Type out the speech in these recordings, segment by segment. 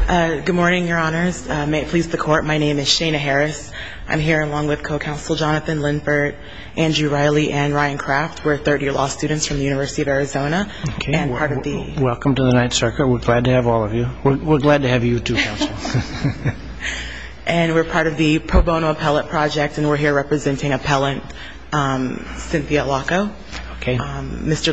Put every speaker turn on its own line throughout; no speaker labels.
Good morning, Your Honors. May it please the Court, my name is Shana Harris. I'm here along with co-counsel Jonathan Linford, Andrew Riley, and Ryan Kraft. We're third-year law students from the University of Arizona.
Okay.
And part of the...
Welcome to the Ninth Circuit. We're glad to have all of you. We're glad to have you too, counsel.
And we're part of the Pro Bono Appellate Project, and we're here representing appellant Cynthia Laco.
Okay.
Mr.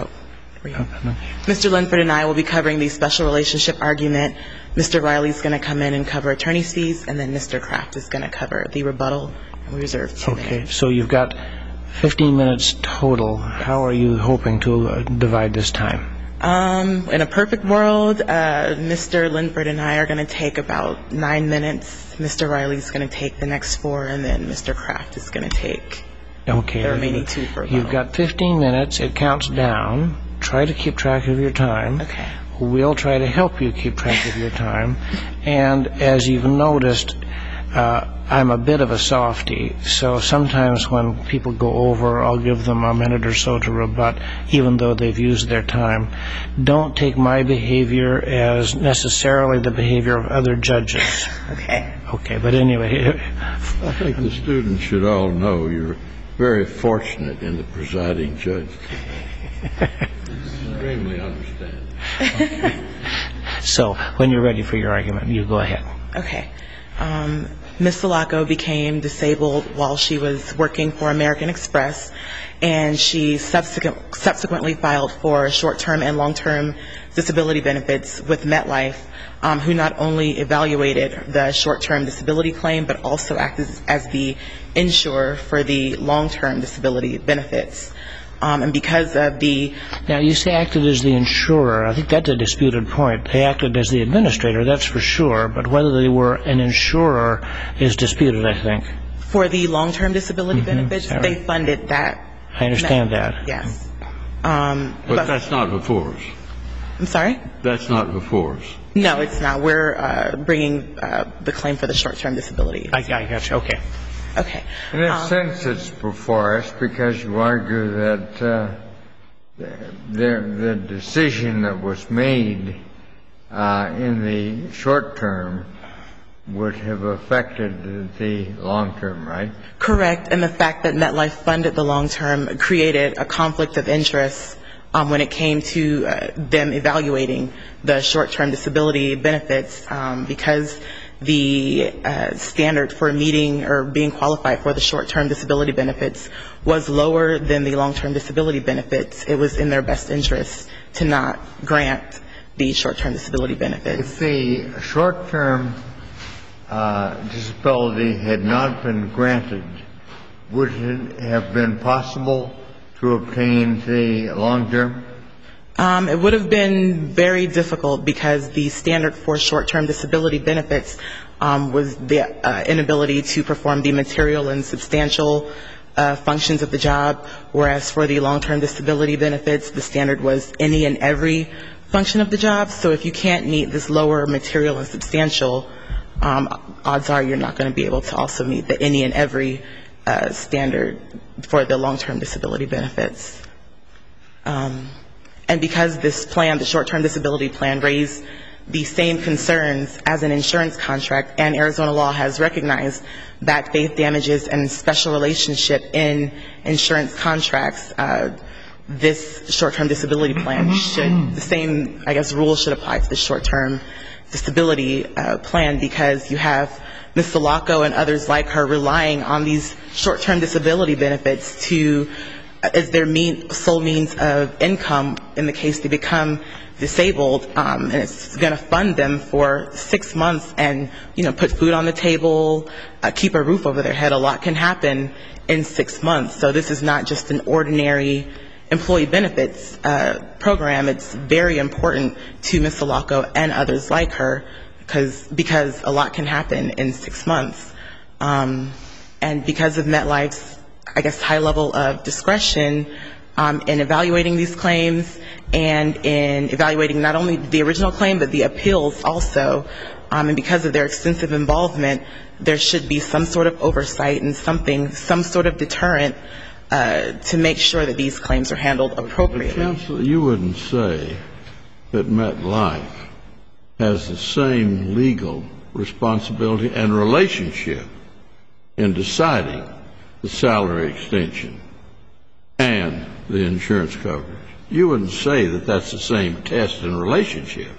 Linford and I will be covering the special relationship argument. Mr. Riley's going to come in and cover attorney's fees, and then Mr. Kraft is going to cover the rebuttal, and we reserve 2 minutes. Okay,
so you've got 15 minutes total. How are you hoping to divide this time?
In a perfect world, Mr. Linford and I are going to take about 9 minutes. Mr. Riley's going to take the next 4, and then Mr. Kraft is going to take the remaining 2 for rebuttal.
You've got 15 minutes. It counts down. Try to keep track of your time.
Okay.
We'll try to help you keep track of your time. And as you've noticed, I'm a bit of a softie, so sometimes when people go over, I'll give them a minute or so to rebut, even though they've used their time. Don't take my behavior as necessarily the behavior of other judges.
Okay.
Okay, but anyway.
I think the students should all know you're very fortunate in the presiding judge. Extremely understanding.
Okay. So, when you're ready for your argument, you go ahead.
Okay. Ms. Laco became disabled while she was working for American Express, and she subsequently filed for short-term and long-term disability benefits with MetLife, who not only evaluated the short-term disability claim, but also acted as the insurer for the long-term disability benefits. And because of the...
Now, you say acted as the insurer. I think that's a disputed point. They acted as the administrator, that's for sure, but whether they were an insurer is disputed, I think.
For the long-term disability benefits, they funded that.
I understand that.
Yes.
But that's not before us.
I'm sorry?
That's not before us.
No, it's not. We're bringing the claim for the short-term disability.
I got you. Okay.
Okay.
In a sense, it's before us because you argue that the decision that was made in the short term would have affected the long term, right?
Correct. And the fact that MetLife funded the long term created a conflict of interest when it came to them evaluating the short-term disability benefits, because the standard for meeting or being qualified for the short-term disability benefits was lower than the long-term disability benefits. It was in their best interest to not grant the short-term disability benefits.
If the short-term disability had not been granted, would it have been possible to obtain the long-term?
It would have been very difficult because the standard for short-term disability benefits was the inability to perform the material and substantial functions of the job, whereas for the long-term disability benefits, the standard was any and every function of the job. So if you can't meet this lower material and substantial, odds are you're not going to be able to also meet the any and every standard for the long-term disability benefits. And because this plan, the short-term disability plan, raised the same concerns as an insurance contract, and Arizona law has recognized bad faith damages and special relationship in insurance contracts, this short-term disability plan should, the same, I guess, rules should apply to the short-term disability plan, because you have Ms. Laco and others like her relying on these short-term disability benefits to as their sole means of income in the case they become disabled, and it's going to fund them for 6 months and, you know, put food on the table, keep a roof over their head. A lot can happen in 6 months. So this is not just an ordinary employee benefits program. It's very important to Ms. Laco and others like her because a lot can happen in 6 months. And because of MetLife's, I guess, high level of discretion in evaluating these claims and in evaluating not only the original claim but the appeals also, and because of their extensive involvement, there should be some sort of oversight and some sort of deterrent to make sure that these claims are handled appropriately.
But counsel, you wouldn't say that MetLife has the same legal responsibility and relationship in deciding the salary extension and the insurance coverage. You wouldn't say that that's the same test and relationship.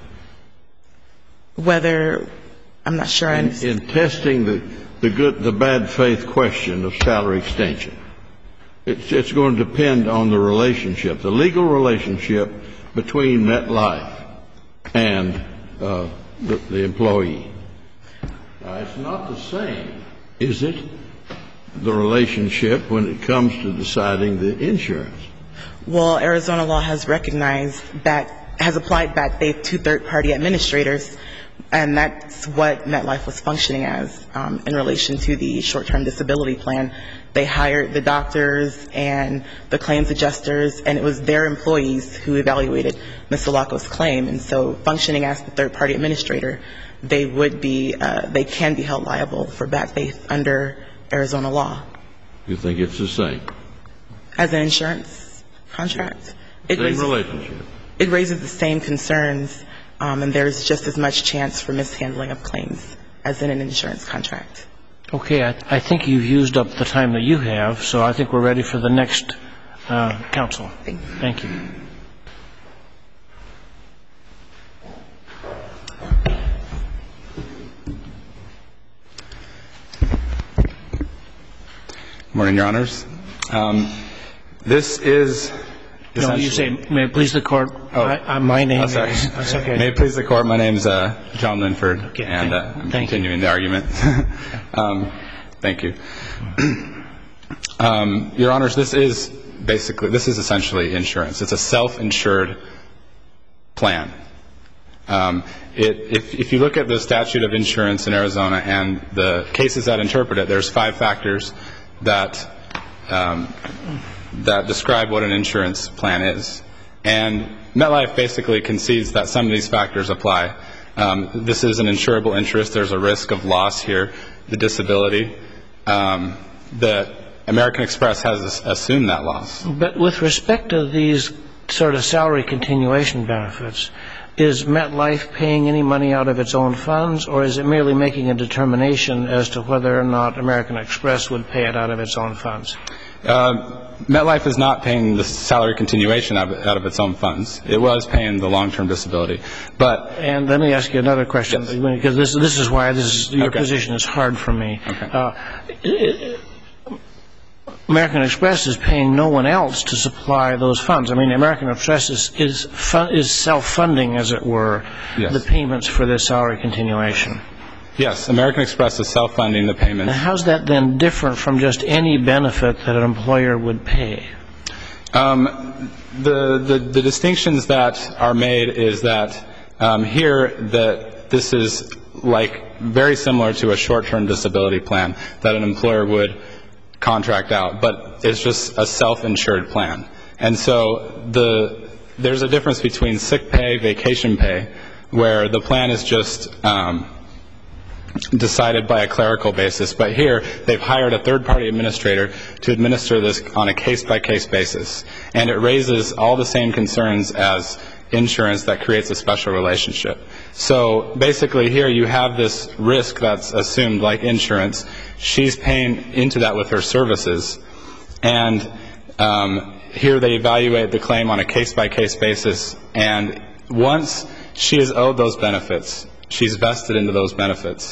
I'm not sure I understand.
In testing the bad faith question of salary extension, it's going to depend on the relationship, the legal relationship between MetLife and the employee. It's not the same, is it, the relationship when it comes to deciding the insurance?
Well, Arizona law has recognized has applied bad faith to third-party administrators, and that's what MetLife was functioning as in relation to the short-term disability plan. They hired the doctors and the claims adjusters, and it was their employees who evaluated Ms. Sulaco's claim. And so functioning as the third-party administrator, they can be held liable for bad faith under Arizona law.
You think it's the same?
As an insurance contract?
Same relationship.
It raises the same concerns, and there's just as much chance for mishandling of claims as in an insurance contract.
Okay, I think you've used up the time that you have, so I think we're ready for the next counsel. Thank you.
Good morning, Your Honors. This is
No, you say, may it please the Court, my name is... That's okay.
May it please the Court, my name is John Linford,
okay,
and I'm continuing the argument. Thank you. Your Honors, this is essentially insurance. It's a self-insured plan. If you look at the statute of insurance in Arizona and the cases that interpret it, there's 5 factors that describe what an insurance plan is. And MetLife basically concedes that some of these factors apply. This is an insurable interest. There's a risk of loss here, the disability. The American Express has assumed that loss.
But with respect to these sort of salary continuation benefits, is MetLife paying any money out of its own funds, or is it merely making a determination as to whether or not American Express would pay it out of its own funds?
MetLife is not paying the salary continuation out of its own funds. It was paying the long-term disability.
And let me ask you another question,
yes,
because this is why your
okay,
position is hard for me.
Okay.
American Express is paying no one else to supply those funds. I mean, American Express is self-funding, as it were,
yes,
the payments for this salary continuation.
Yes, American Express is self-funding the payments.
And how's that then different from just any benefit that an employer would pay?
The distinctions that are made is that here that this is like very similar to a short-term disability plan that an employer would contract out, but it's just a self-insured plan. And so there's a difference between sick pay, vacation pay, where the plan is just decided by a clerical basis. But here, they've hired a third-party administrator to administer this on a case-by-case basis. And it raises all the same concerns as insurance that creates a special relationship. So basically here you have this risk that's assumed like insurance. She's paying into that with her services. And here they evaluate the claim on a case-by-case basis. And once she is owed those benefits, she's vested into those benefits.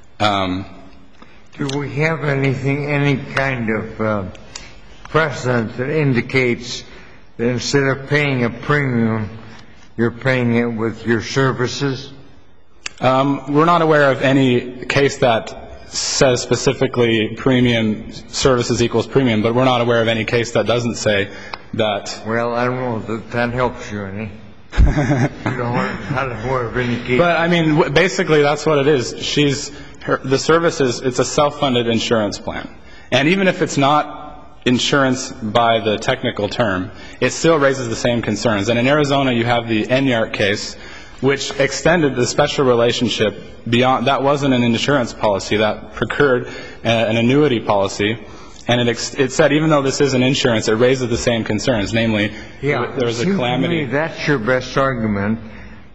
Do we have any kind of precedent that indicates that instead of paying a premium, you're paying it with your services?
We're not aware of any case that says specifically premium services equals premium, but we're not aware of any case that doesn't say that.
Well, I don't know if that helps you any. I'm not aware of any case.
But, I mean, basically that's what it is. The services, it's a self-funded insurance plan. And even if it's not insurance by the technical term, it still raises the same concerns. And in Arizona, you have the Enyart case, which extended the special relationship beyond. That wasn't an insurance policy. That procured an annuity policy. And it said even though this isn't insurance, it raises the same concerns, namely there was a calamity.
That's your best argument,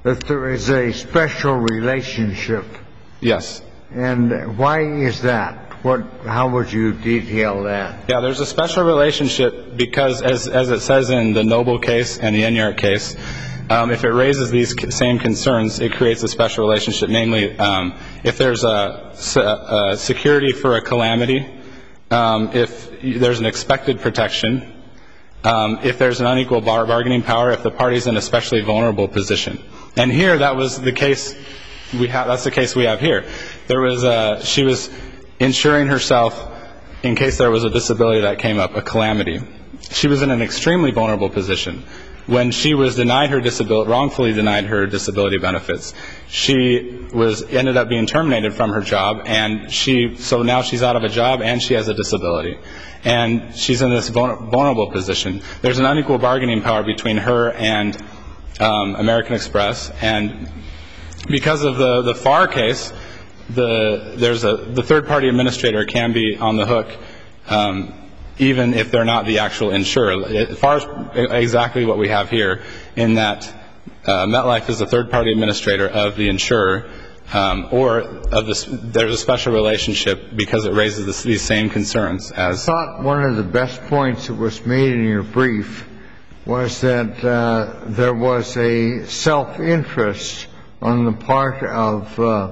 that there is a special relationship.
Yes.
And why is that? How would you detail that?
Yeah, there's a special relationship because, as it says in the Noble case and the Enyart case, if it raises these same concerns, it creates a special relationship. Namely, if there's a security for a calamity, if there's an expected protection, if there's an unequal bargaining power, if the party's in an especially vulnerable position. And here, that was the case that's the case we have here. She was insuring herself in case there was a disability that came up, a calamity. She was in an extremely vulnerable position. When she was wrongfully denied her disability benefits, she ended up being terminated from her job, and so now she's out of a job and she has a disability. And she's in this vulnerable position. There's an unequal bargaining power between her and American Express, and because of the Farr case, the third-party administrator can be on the hook even if they're not the actual insurer. Farr is exactly what we have here, in that MetLife is the third-party administrator of the insurer, there's a special relationship because it raises these same concerns. I
thought one of the best points that was made in your brief was that there was a self-interest on the part of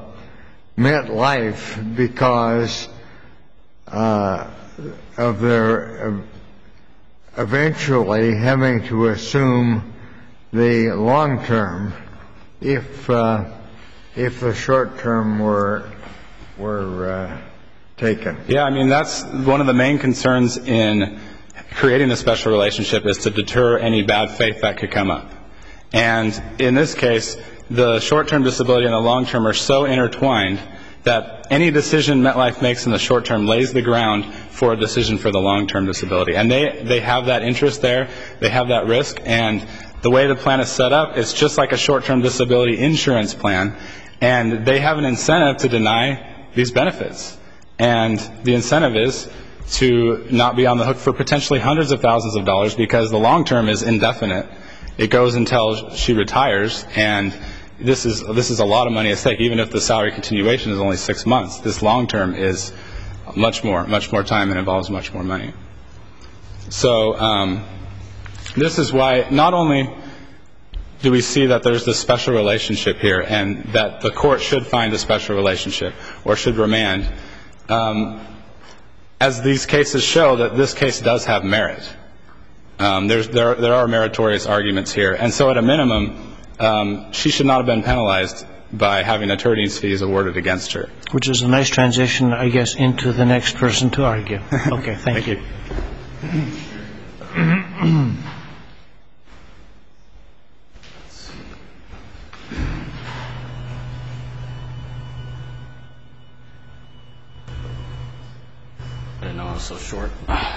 MetLife because of their eventually having to assume the long term if the short term were taken.
Yeah, I mean, that's one of the main concerns in creating a special relationship, is to deter any bad faith that could come up. And in this case, the short-term disability and the long-term are so intertwined that any decision MetLife makes in the short term lays the ground for a decision for the long-term disability. And they have that interest there. They have that risk. And the way the plan is set up, it's just like a short-term disability insurance plan. And they have an incentive to deny these benefits. And the incentive is to not be on the hook for potentially hundreds of thousands of dollars, because the long-term is indefinite. It goes until she retires, and this is a lot of money at stake. Even if the salary continuation is only 6 months, this long-term is much more time and involves much more money. So this is why not only do we see that there's this special relationship here and that the court should find a special relationship or should remand, as these cases show that this case does have merit. There are meritorious arguments here. And so at a minimum, she should not have been penalized by having attorney's fees awarded against her.
Which is a nice transition, I guess, into the next person to argue. Okay, thank you.
I didn't know I was so short.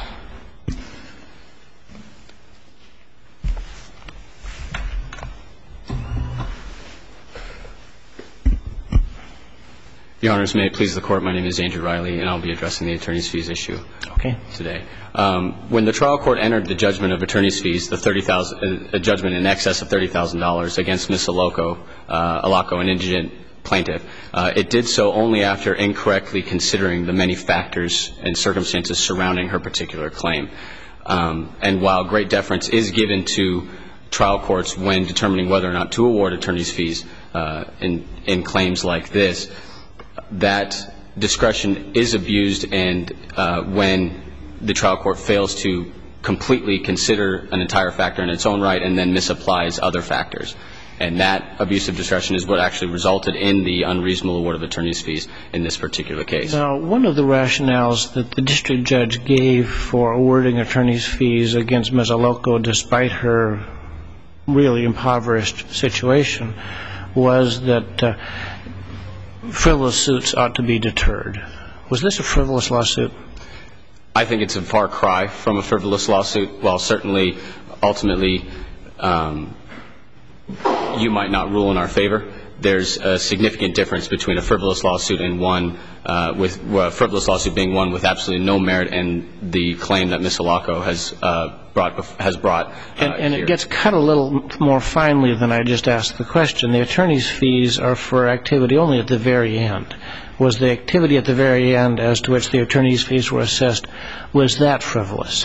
Your Honors, may it please the Court, my name is Andrew Riley, and I'll be addressing the attorney's fees issue today. When the trial court entered the judgment of attorney's fees, a judgment in excess of $30,000 against Ms. Alaco, an indigent plaintiff, it did so only after incorrectly considering the many factors and circumstances surrounding her particular claim. And while great deference is given to trial courts when determining whether or not to award attorney's fees in claims like this, that discretion is abused and when the trial court fails to completely consider an entire factor in its own right and then misapplies other factors. And that abuse of discretion is what actually resulted in the unreasonable award of attorney's fees in this particular case.
Now, one of the rationales that the district judge gave for awarding attorney's fees against Ms. Alaco, despite her really impoverished situation, was that frivolous suits ought to be deterred. Was this a frivolous lawsuit?
I think it's a far cry from a frivolous lawsuit. While certainly, ultimately, you might not rule in our favor, there's a significant difference between a frivolous lawsuit and one a frivolous lawsuit being one with absolutely no merit and the claim that Ms. Alaco has brought.
And it gets cut a little more finely than I just asked the question. The attorney's fees are for activity only at the very end. Was the activity at the very end as to which the attorney's fees were assessed, was that frivolous?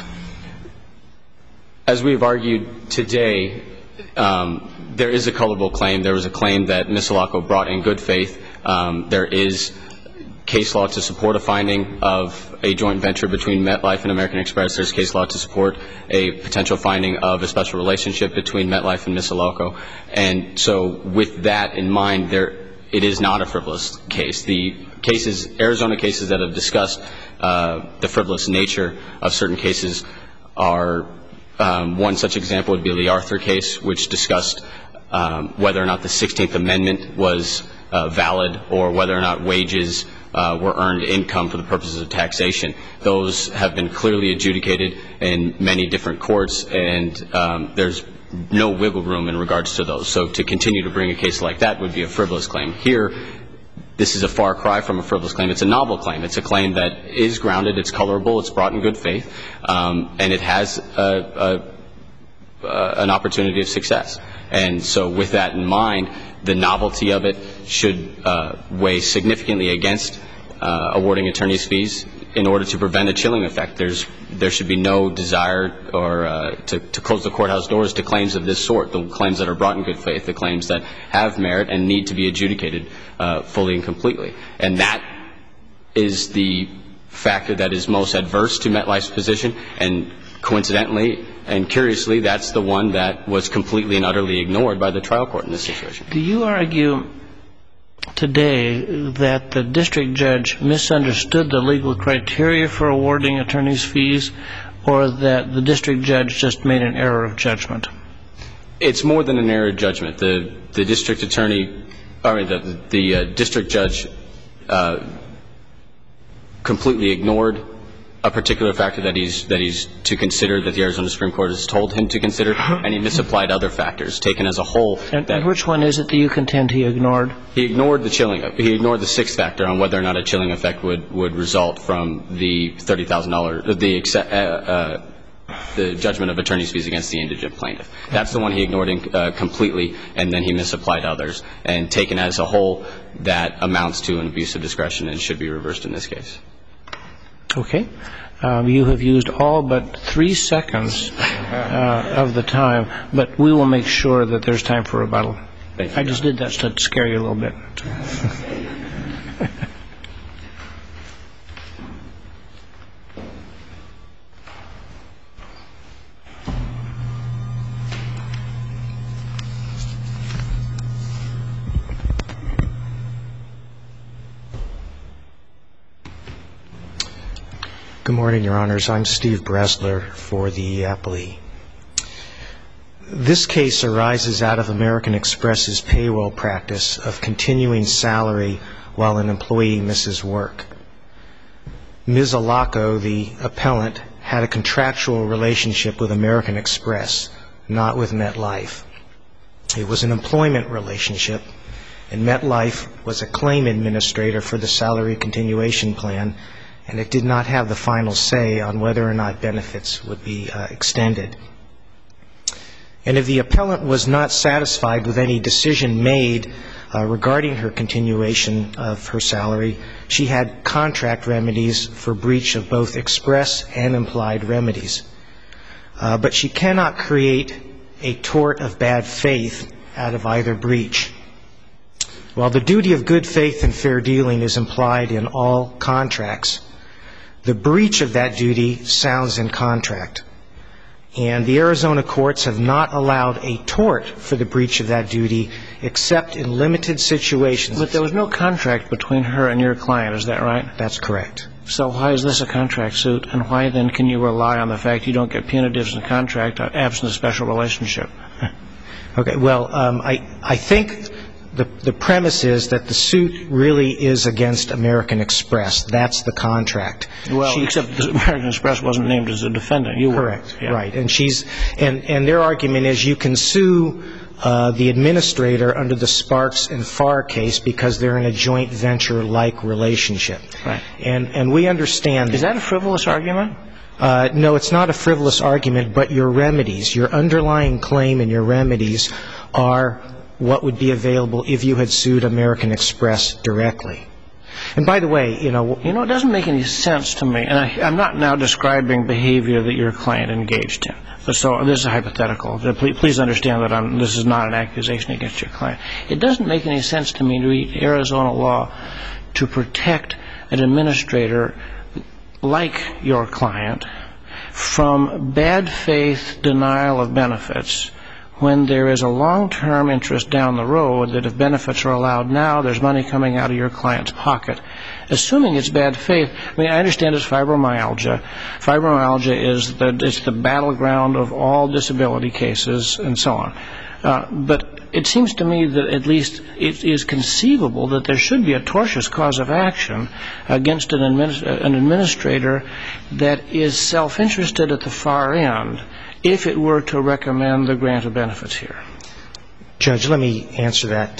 As we've argued today, there is a colorable claim. There was a claim that Ms. Alaco brought in good faith. There is case law to support a finding of a joint venture between MetLife and American Express. There's case law to support a potential finding of a special relationship between MetLife and Ms. Alaco. And so with that in mind, it is not a frivolous case. The cases, Arizona cases that have discussed the frivolous nature of certain cases are, one such example would be the Arthur case, which discussed whether or not the 16th Amendment was valid or whether or not wages were earned income for the purposes of taxation. Those have been clearly adjudicated in many different courts, and there's no wiggle room in regards to those. So to continue to bring a case like that would be a frivolous claim. Here, this is a far cry from a frivolous claim. It's a novel claim. It's a claim that is grounded, it's colorable, it's brought in good faith, and it has an opportunity of success. And so with that in mind, the novelty of it should weigh significantly against awarding attorney's fees in order to prevent a chilling effect. There should be no desire or to close the courthouse doors to claims of this sort, the claims that are brought in good faith, the claims that have merit and need to be adjudicated fully and completely. And that is the factor that is most adverse to MetLife's position, and coincidentally and curiously, that's the one that was completely and utterly ignored by the trial court in this situation.
Do you argue today that the district judge misunderstood the legal criteria for awarding attorney's fees, or that the district judge just made an error of judgment?
It's more than an error of judgment. The district attorney, the district judge completely ignored a particular factor that he's to consider, that the Arizona Supreme Court has told him to consider, and he misapplied other factors taken as a whole.
And which one is it that you contend he ignored?
He ignored the chilling. He ignored the sixth factor on whether or not a chilling effect would result from the $30,000, the judgment of attorney's fees against the indigent plaintiff. That's the one he ignored completely, and then he misapplied others. And taken as a whole, that amounts to an abuse of discretion and should be reversed in this case.
Okay. You have used all but 3 seconds of the time, but we will make sure that there's time for rebuttal.
Thank you.
I just did that to scare you a little bit.
Good morning, Your Honors. I'm Steve Bresler for the appellee. This case arises out of American Express's payroll practice of continuing salary while an employee misses work. Ms. Alaco, the appellant, had a contractual relationship with American Express, not with MetLife. It was an employment relationship, and MetLife was a claim administrator for the salary continuation plan, and it did not have the final say on whether or not benefits would be extended. And if the appellant was not satisfied with any decision made regarding her continuation of her salary, she had contract remedies for breach of both express and implied remedies. But she cannot create a tort of bad faith out of either breach. While the duty of good faith and fair dealing is implied in all contracts, the breach of that duty sounds in contract. And the Arizona courts have not allowed a tort for the breach of that duty except in limited situations.
But there was no contract between her and your client, is that right?
That's correct.
So why is this a contract suit, and why then can you rely on the fact you don't get punitives in contract absent a special relationship?
Okay, well, I think the premise is that the suit really is against American Express. That's the contract.
Well, except American Express wasn't named as a defendant. You were.
Correct. Yeah. Right. And their argument is you can sue the administrator under the Sparks and Farr case because they're in a joint venture-like relationship.
Right.
And we understand...
Is that a frivolous argument?
No, it's not a frivolous argument, but your remedies, your underlying claim and your remedies are what would be available if you had sued American Express directly. And by the way,
it doesn't make any sense to me, and I'm not now describing behavior that your client engaged in. So this is hypothetical. Please understand that this is not an accusation against your client. It doesn't make any sense to me to read Arizona law to protect an administrator like your client from bad faith denial of benefits when there is a long-term interest down the road that if benefits are allowed now, there's money coming out of your client's pocket. Assuming it's bad faith, I understand it's fibromyalgia. Fibromyalgia is the battleground of all disability cases and so on. But it seems to me that at least it is conceivable that there should be a tortious cause of action against an administrator that is self-interested at the far end if it were to recommend the grant of benefits here.
Judge, let me answer that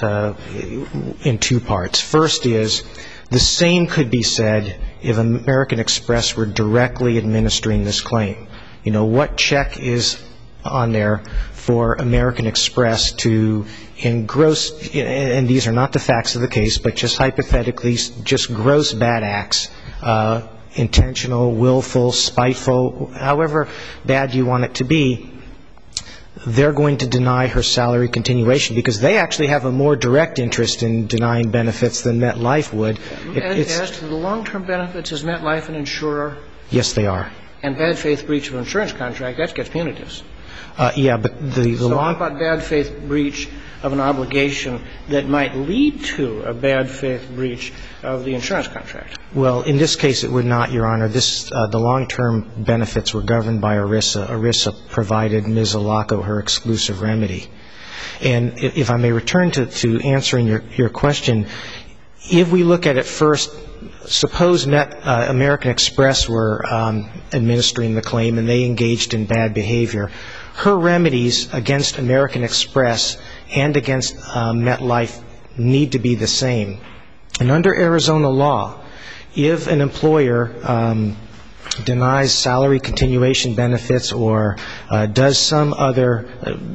in two parts. First is, the same could be said if American Express were directly administering this claim. What check is on there for American Express to engross, and these are not the facts of the case, but just hypothetically, just gross bad acts, intentional, willful, spiteful, however bad you want it to be, they're going to deny her salary continuation because they actually have a more direct interest in denying benefits than MetLife would.
As to the long-term benefits, is MetLife an insurer?
Yes, they are.
And bad faith breach of an insurance contract, that gets punitives.
Yeah, but
So how about bad faith breach of an obligation that might lead to a bad faith breach of the insurance contract?
Well, in this case, it would not, Your Honor. The long-term benefits were governed by ERISA. ERISA provided Ms. Alaco her exclusive remedy. And if I may return to answering your question, if we look at it first, suppose American Express were administering the claim and they engaged in bad behavior. Her remedies against American Express and against MetLife need to be the same. And under Arizona law, if an employer denies salary continuation benefits or does some other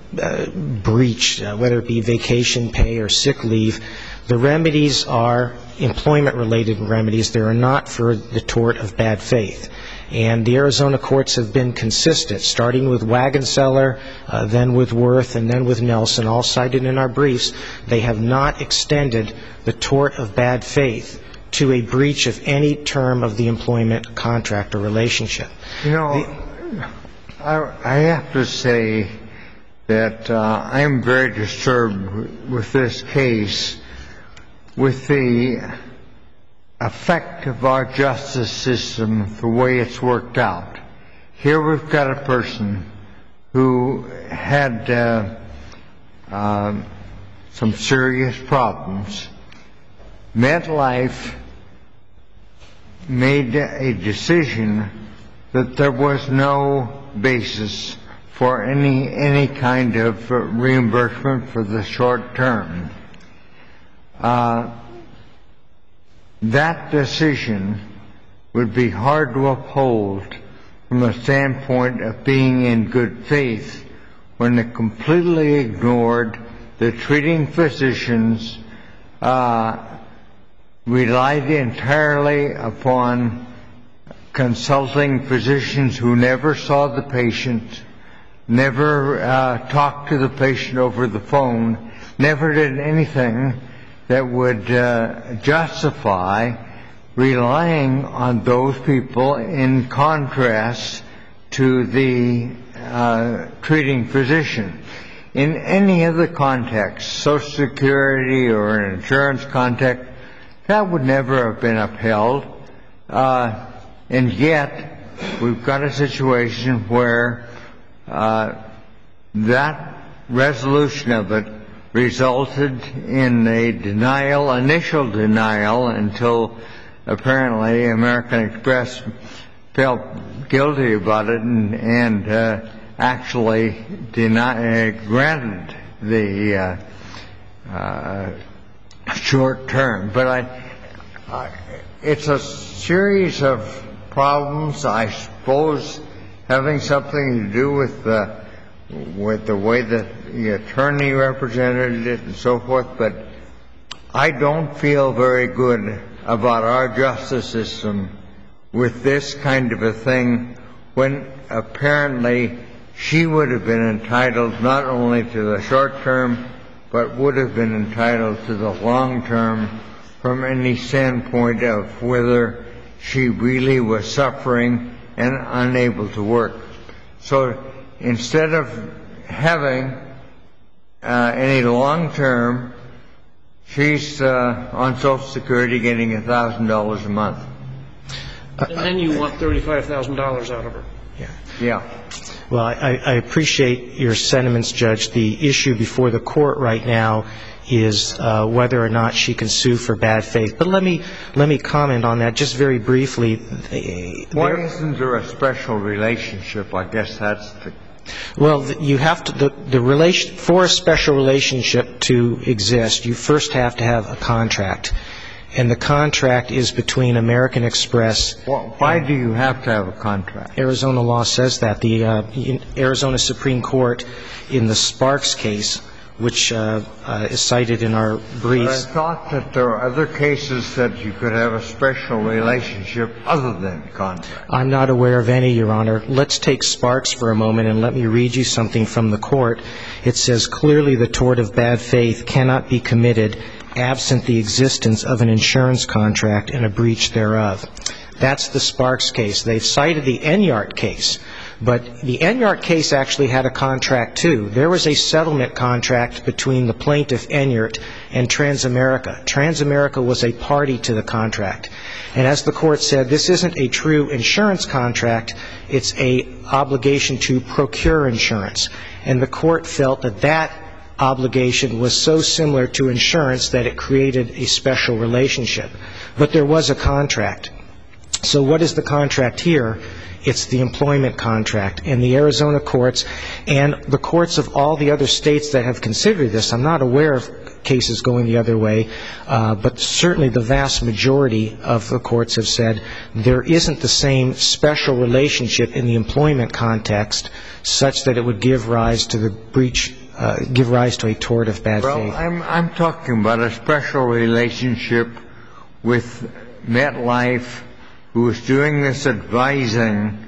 breach, whether it be vacation pay or sick leave, the remedies are employment-related remedies. They are not for the tort of bad faith. And the Arizona courts have been consistent, starting with Wagenseller, then with Worth, and then with Nelson, all cited in our briefs. They have not extended the tort of bad faith to a breach of any term of the employment contract or relationship.
I have to say that I am very disturbed with this case, with the effect of our justice system, the way it's worked out. Here we've got a person who had some serious problems. MetLife made a decision that there was no basis for any kind of reimbursement for the short term. That decision would be hard to uphold from a standpoint of being in good faith when it completely ignored the treating physicians, relied entirely upon consulting physicians who never saw the patient, never talked to the patient over the phone, never did anything that would justify relying on those people in contrast to the treating physician. In any other context, Social Security or an insurance context, that would never have been upheld. And yet, we've got a situation where that resolution of it resulted in a denial, initial denial, until apparently American Express felt guilty about it and actually granted the short term. But it's a series of problems, I suppose, having something to do with the way that the attorney represented it and so forth. But I don't feel very good about our justice system with this kind of a thing, when apparently she would have been entitled not only to the short term, but would have been entitled to the long term from any standpoint of whether she really was suffering and unable to work. So instead of having any long term, she's on Social Security getting $1,000 a month.
And then you want $35,000 out of her.
Yeah.
Well, I appreciate your sentiments, Judge. The issue before the court right now is whether or not she can sue for bad faith. But let me comment on that just very briefly.
Why isn't there a special relationship? I guess that's the...
Well, you have to, for a special relationship to exist, you first have to have a contract. And the contract is between American Express.
Well, why do you have to have a contract?
Arizona law says that. The Arizona Supreme Court in the Sparks case, which is cited in our briefs.
But I thought that there are other cases that you could have a special relationship other than contract.
I'm not aware of any, Your Honor. Let's take Sparks for a moment and let me read you something from the court. It says, clearly the tort of bad faith cannot be committed absent the existence of an insurance contract and a breach thereof. That's the Sparks case. They've cited the Enyart case. But the Enyart case actually had a contract, too. There was a settlement contract between the plaintiff, Enyart, and Transamerica. Transamerica was a party to the contract. And as the court said, this isn't a true insurance contract. It's an obligation to procure insurance. And the court felt that that obligation was so similar to insurance that it created a special relationship. But there was a contract. So what is the contract here? It's the employment contract. And the Arizona courts and the courts of all the other states that have considered this, I'm not aware of cases going the other way, but certainly the vast majority of the courts have said there isn't the same special relationship in the employment context such that it would give rise to the breach, give rise to a tort of bad faith.
Well, I'm talking about a special relationship with MetLife, who is doing this advising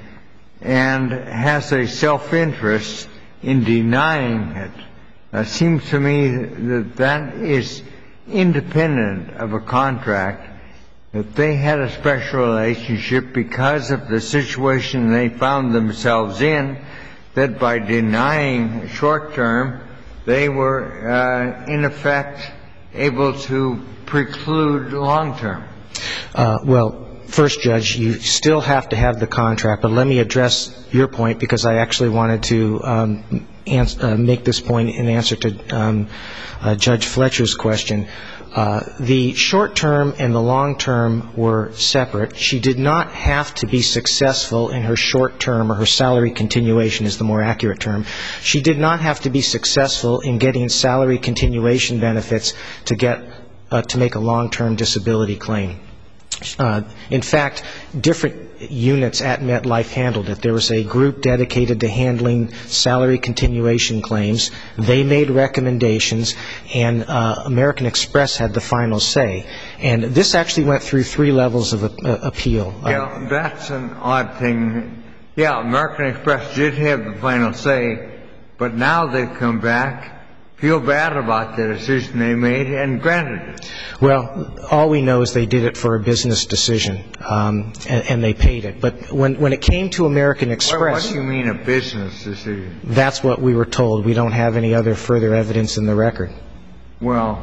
and has a self-interest in denying it. It seems to me that that is independent of a contract, that they had a special relationship because of the situation they found themselves in, that by denying short-term, they were, in effect, able to preclude long-term.
Well, first, Judge, you still have to have the contract, but let me address your point because I actually wanted to make this point in answer to Judge Fletcher's question. The short-term and the long-term were separate. She did not have to be successful in her short-term, or her salary continuation is the more accurate term. She did not have to be successful in getting salary continuation benefits to make a long-term disability claim. In fact, different units at MetLife handled it. There was a group dedicated to handling salary continuation claims. They made recommendations, and American Express had the final say. And this actually went through 3 levels of appeal.
Yeah, that's an odd thing. Yeah, American Express did have the final say, but now they've come back, feel bad about the decision they made, and granted it.
Well, all we know is they did it for a business decision, and they paid it. But when it came to American Express...
What do you mean a business decision?
That's what we were told. We don't have any other further evidence in the record.
Well,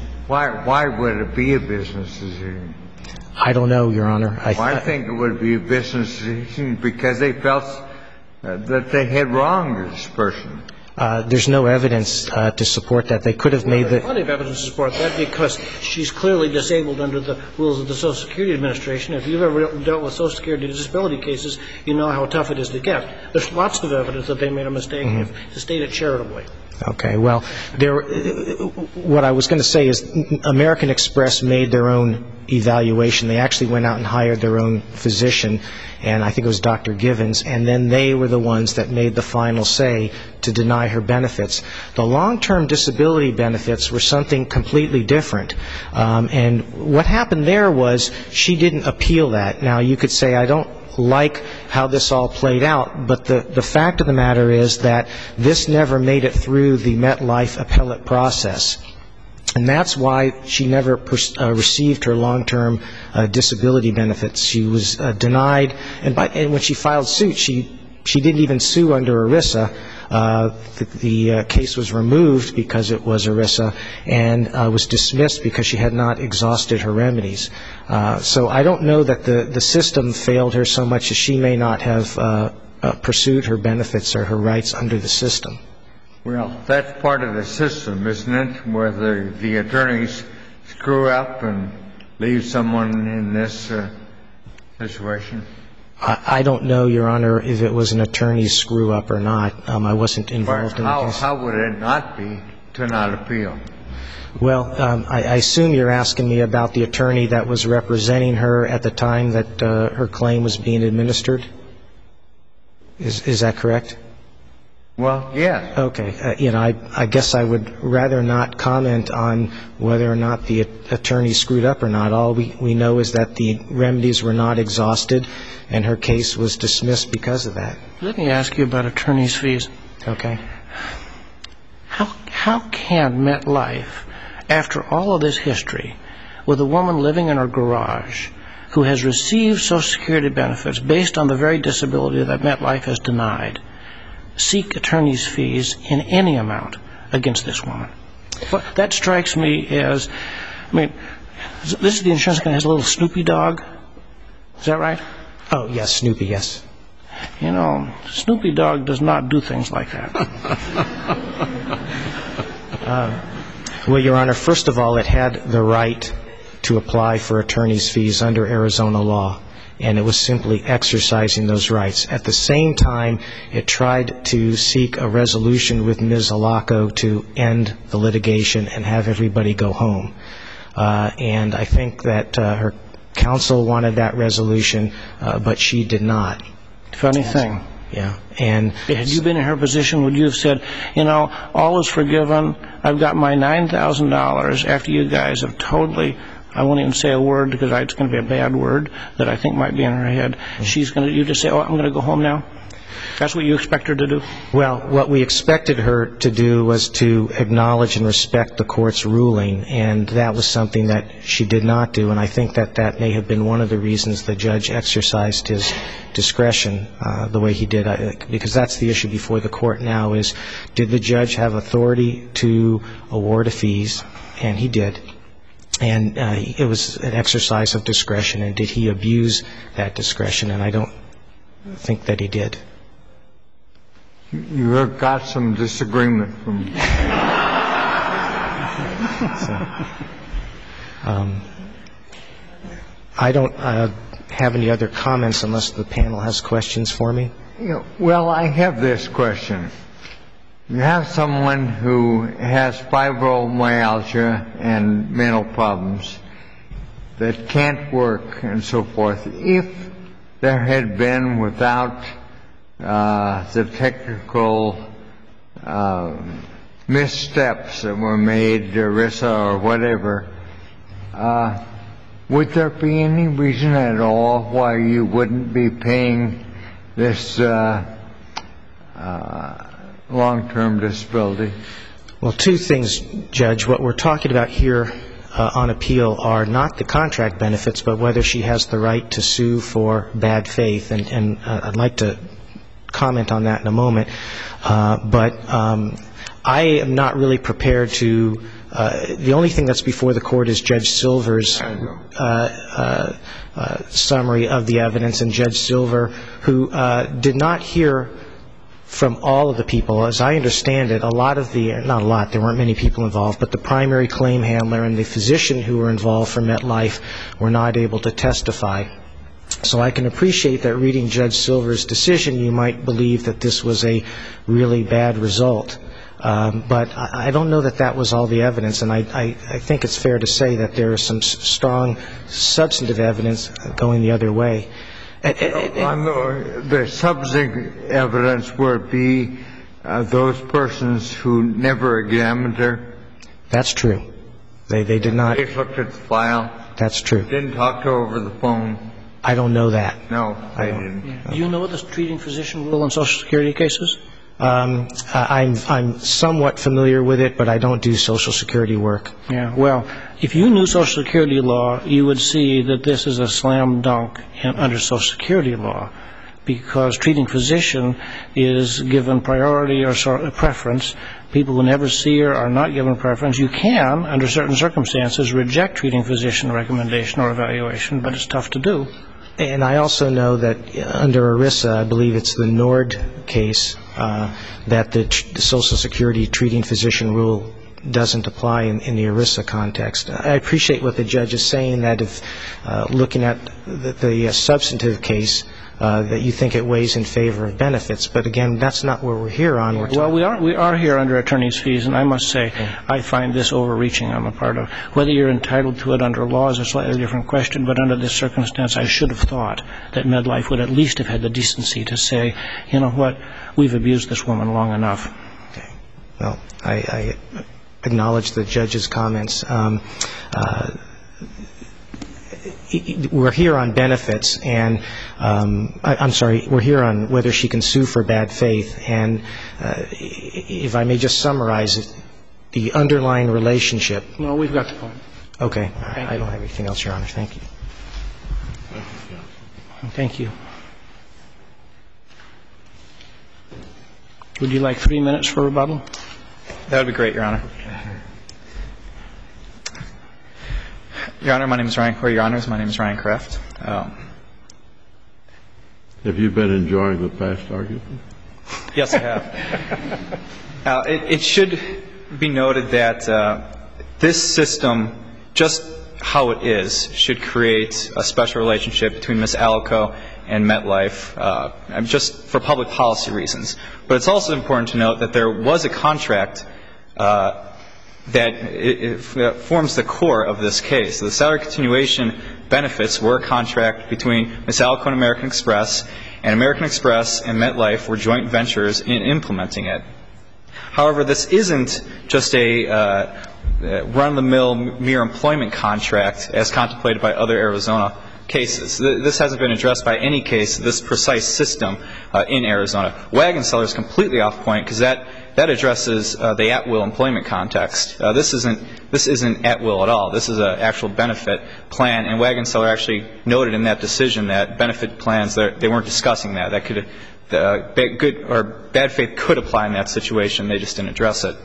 why would it be a business decision?
I don't know, Your Honor.
I think it would be a business decision because they felt that they had wronged this person.
There's no evidence to support that. They could have made the...
There's plenty of evidence to support that because she's clearly disabled under the rules of the Social Security Administration. If you've ever dealt with Social Security disability cases, you know how tough it is to get. There's lots of evidence that they made a mistake, to state it charitably.
Okay. Well, what I was going to say is American Express made their own evaluation. They actually went out and hired their own physician, and I think it was Dr. Givens, and then they were the ones that made the final say to deny her benefits. The long-term disability benefits were something completely different. And what happened there was she didn't appeal that. Now, you could say, I don't like how this all played out, but the fact of the matter is that this never made it through the MetLife appellate process. And that's why she never received her long-term disability benefits. She was denied, and when she filed suit, she didn't even sue under ERISA. The case was removed because it was ERISA and was dismissed because she had not exhausted her remedies. So I don't know that the system failed her so much as she may not have pursued her benefits or her rights under the system.
Well, that's part of the system, isn't it, where the attorneys screw up and leave someone in this situation?
I don't know, Your Honor, if it was an attorney's screw-up or not. I wasn't involved in the case.
How would it not be to not appeal?
Well, I assume you're asking me about the attorney that was representing her at the time that her claim was being administered? Is that correct?
Well, yes.
Okay. I guess I would rather not comment on whether or not the attorney screwed up or not. All we know is that the remedies were not exhausted and her case was dismissed because of that.
Let me ask you about attorney's fees.
Okay.
How can MetLife, after all of this history, with a woman living in her garage who has received Social Security benefits based on the very disability that MetLife has denied, seek attorney's fees in any amount against this woman? That strikes me as, this is the insurance company that has a little Snoopy dog. Is that right?
Oh, yes, Snoopy, yes.
Snoopy dog does not do things like that.
Well, Your Honor, first of all, it had the right to apply for attorney's fees under Arizona law, and it was simply exercising those rights. At the same time, it tried to seek a resolution with Ms. Alaco to end the litigation and have everybody go home. And I think that her counsel wanted that resolution, but she did not.
Funny thing.
Yeah. And
had you been in her position, would you have said, all is forgiven, I've got my $9,000 after you guys have totally, I won't even say a word because it's going to be a bad word that I think might be in her head. You just say, I'm going to go home now? That's what you expect her to do?
Well, what we expected her to do was to acknowledge and respect the court's ruling, and that was something that she did not do, and I think that may have been one of the reasons the judge exercised his discretion the way he did, because that's the issue before the court now is, did the judge have authority to award fees? And he did. And it was an exercise of discretion, and did he abuse that discretion? And I don't think that he did.
You have got some disagreement from me.
I don't have any other comments unless the panel has questions for me.
Well, I have this question. You have someone who has fibromyalgia and mental problems that can't work and so forth. If there had been, without the technical missteps that were made, ERISA or whatever, would there be any reason at all why you wouldn't be paying this long-term disability?
Well, two things, Judge. What we're talking about here on appeal are not the contract benefits, but whether she has the right to sue for bad faith. And I'd like to comment on that in a moment. But I am not really prepared to the only thing that's before the court is Judge Silver's summary of the evidence, and Judge Silver, who did not hear from all of the people. As I understand it, not a lot, there weren't many people involved, but the primary claim handler and the physician who were involved for MetLife were not able to testify. So I can appreciate that reading Judge Silver's decision, you might believe that this was a really bad result. But I don't know that that was all the evidence, and I think it's fair to say that there is some strong substantive evidence going the other way.
The substantive evidence would be those persons who never examined her?
That's true. They did not.
They looked at the file?
That's true.
Didn't talk to her over the phone?
I don't know that.
No, I didn't.
Do you know the treating physician rule in Social Security cases?
I'm somewhat familiar with it, but I don't do Social Security work.
Yeah, well, if you knew Social Security law, you would see that this is a slam dunk under Social Security law, because treating physician is given priority or preference. People who never see her are not given preference. You can, under certain circumstances, reject treating physician recommendation or evaluation, but it's tough to do.
And I also know that under ERISA, I believe it's the Nord case, that the Social Security treating physician rule doesn't apply in the ERISA context. I appreciate what the judge is saying, that if looking at the substantive case, that you think it weighs in favor of benefits. But again, that's not what we're here on.
Well, we are here under attorney's fees, and I must say, I find this overreaching on the part of whether you're entitled to it under law is a slightly different question. But under this circumstance, I should have thought that MedLife would at least have had the decency to say, you know what, we've abused this woman long enough.
Okay. Well, I acknowledge the judge's comments. We're here on benefits, and we're here on whether she can sue for bad faith. And if I may just summarize it, the underlying relationship.
No, we've got the point.
Okay. I don't have anything else, Your Honor. Thank you.
Thank you. Would you like 3 minutes for rebuttal?
That would be great, Your Honor. Your Honor, my name is Ryan. Or Your Honors, my name is Ryan Kraft.
Have you been enjoying the past argument?
Yes, I have. It should be noted that this system, just how it is, should create a special relationship between Ms. Alico and MetLife, just for public policy reasons. But it's also important to note that there was a contract that forms the core of this case. The salary continuation benefits were a contract between Ms. Alico and American Express and MetLife were joint ventures in implementing it. However, this isn't just a run-of-the-mill mere employment contract as contemplated by other Arizona cases. This hasn't been addressed by any case, this precise system in Arizona. Wagon Seller is completely off point because that addresses the at-will employment context. This isn't at-will at all. This is an actual benefit plan, and Wagon Seller actually noted in that decision that benefit plans, they weren't discussing that. That could good or bad faith could apply in that situation. They just didn't address it.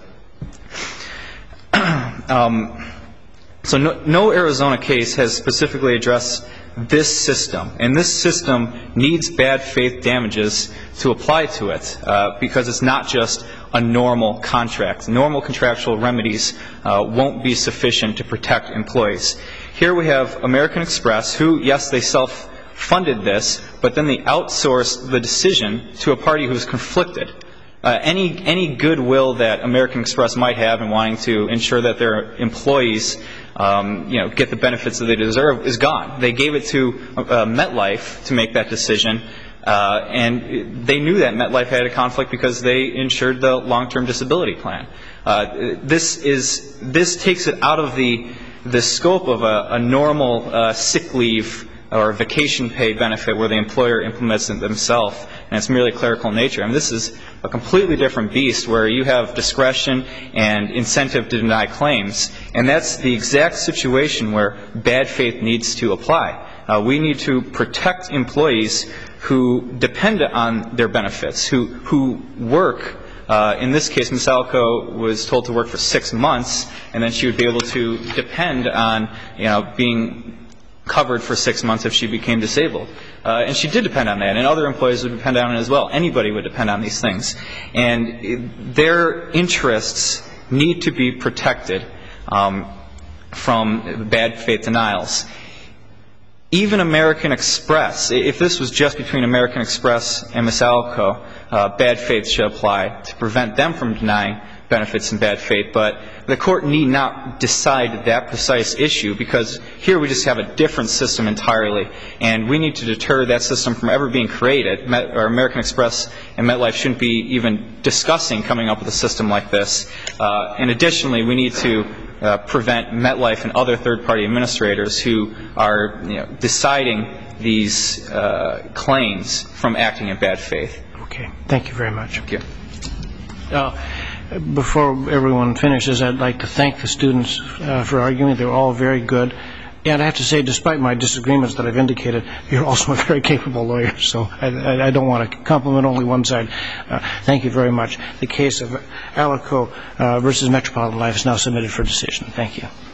So no Arizona case has specifically addressed this system, and this system needs bad faith damages to apply to it because it's not just a normal contract. Normal contractual remedies won't be sufficient to protect employees. Here we have American Express, who, yes, they self-funded this, but then they outsourced the decision to a party who's conflicted. Any goodwill that American Express might have in wanting to ensure that their employees get the benefits that they deserve is gone. They gave it to MetLife to make that decision, and they knew that MetLife had a conflict because they insured the long-term disability plan. This takes it out of the scope of a normal sick leave or vacation pay benefit where the employer implements it themselves, and it's merely clerical in nature. I mean, this is a completely different beast where you have discretion and incentive to deny claims, and that's the exact situation where bad faith needs to apply. We need to protect employees who depend on their benefits, who work. In this case, Ms. Alico was told to work for 6 months, and then she would be able to depend on being covered for 6 months if she became disabled. And she did depend on that, and other employees would depend on it as well. Anybody would depend on these things. And their interests need to be protected from bad faith denials. Even American Express, if this was just between American Express and Ms. Alico, bad faith should apply to prevent them from denying benefits in bad faith. But the court need not decide that precise issue, because here we just have a different system entirely, and we need to deter that system from ever being created. American Express and MetLife shouldn't be even discussing coming up with a system like this. And additionally, we need to prevent MetLife and other third-party administrators who are deciding these claims from acting in bad faith.
Okay. Thank you very much.
Thank you.
Before everyone finishes, I'd like to thank the students for arguing. They were all very good. And I have to say, despite my disagreements that I've indicated, you're also a very capable lawyer, so I don't want to compliment only one side. Thank you very much. The case of Alico versus Metropolitan Life is now submitted for decision. Thank you.